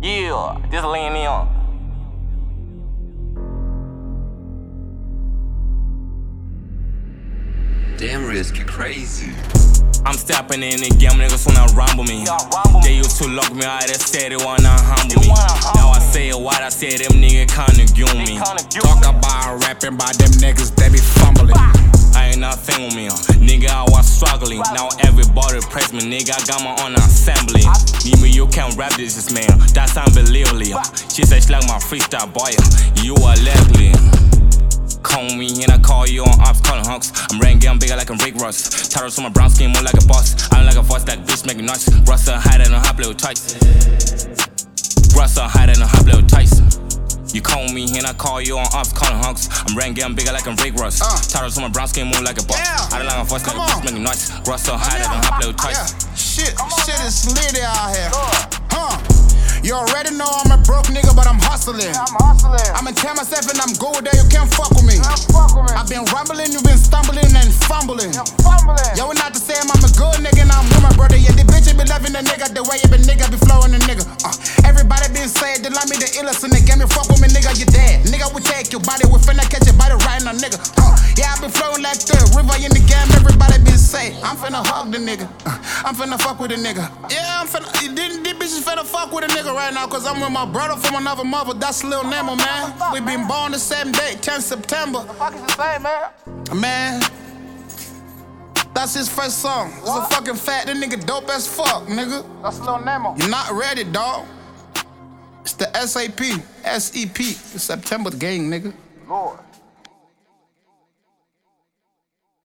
Yeah, this lean in. Damn, Risk, you crazy. I'm stepping in the game, niggas wanna rumble me. They used to lock me out, they said they wanna humble me. Now I say what I said, them niggas kinda give me. Talk about rapping by them niggas, they be fumbling. I ain't nothing with me, nigga, I was struggling. Now everybody praise me, nigga, I got my own assembly. Me, you can't rap this, man, that's unbelievable. She said she like my freestyle, boy, you are likely. Call me and I call you on ops, calling hunks. I'm rain game bigger like a Rick Ross. Titles on my brown skin, more like a boss. I don't like a voice, that bitch making noise. Russell hiding on hot little tights. Russell hiding on hot little tights. You call me and I call you on ops, calling hunks. I'm rain game bigger like a Rick Ross. Titles on my brown skin, more like a boss. I don't like a voice, that bitch making noise. Russell hiding on hot little tights. Shit is lit out here. You already know I'm a broke nigga, but I'm hustling. I'ma tell myself and I'm good that you can't fuck with me. I've been rumbling, you been stumbling and fumbling. Yo, not to say I'm a good nigga, now I'm with my brother. Yeah, the bitch be loving the nigga, the way you been nigga be flowing the nigga. Everybody been saying they love me the illest, and they get me fuck with me, nigga, you dead. Nigga, we take your body, we finna catch your body right now, nigga. Yeah, I been flowing like the river in the game, everybody been saying I'm finna hug the nigga. I'm finna fuck with the nigga. Yeah, I'm finna, these bitches finna fuck with a nigga right now, cause I'm with my brother from another mother. That's Lil Nemo, man. We been born the same day, 10 September. The fuck is the same, man? Man, that's his first song. It's a fucking fat, that nigga dope as fuck, nigga. That's Lil Nemo. You're not ready, dawg. It's the SAP, SEP, the September gang, nigga. Lord.